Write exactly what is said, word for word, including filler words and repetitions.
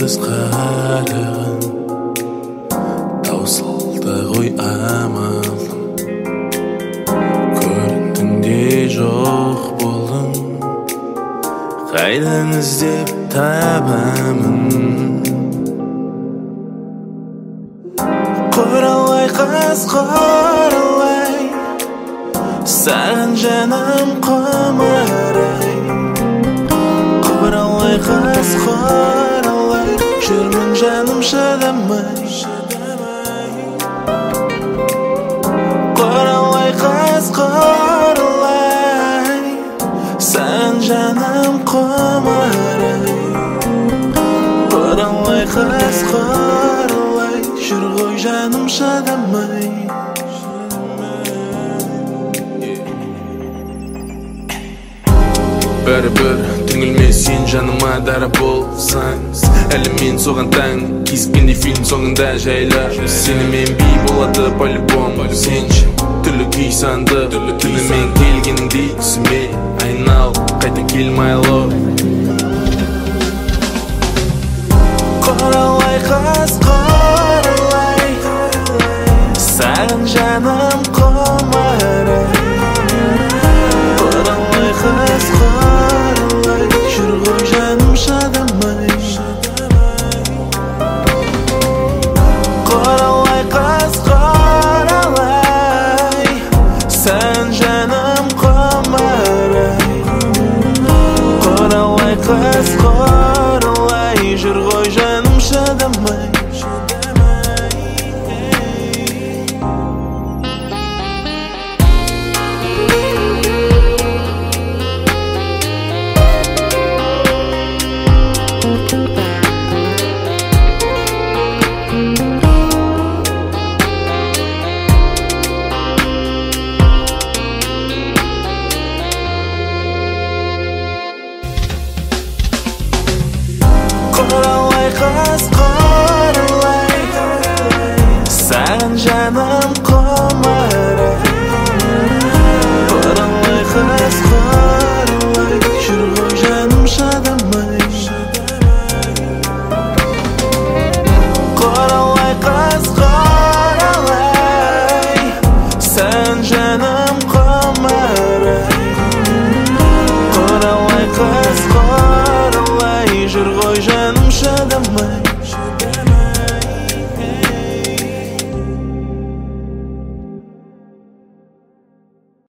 көз қарағым таусылды ғой амалым. Көріндің де жоқ болдың, қайдан іздеп табамын. Құралай қас құралай, саған жаным құмарай. Құралай қас құралай, жүрмін жаным шыдамай. Құралай қас құралай, саған жаным құмарай. Құралай қас құралай, жүр ғой жаным шыдамай. Бәрібір түңілмес сен жаныма дара болсаң. Әлі мен соған таң, кезіккендей фильм соңында жайла. Сенімен би болады по-любом. Сенші түрлі күй санды, түнімен келгеніңдей түсіме айнал, қайта келмайлы. Құралай қас құралай, саған жаным құмарай. Құралай қас құралай, жүр ғой жаным шыдамай. Құралай қас құралай, саған жаным құмарай. Құралай қас құралай, жүр ғой жаным шыдамай. Құралай қас құралай, саған жаным құмарай. Құралай қас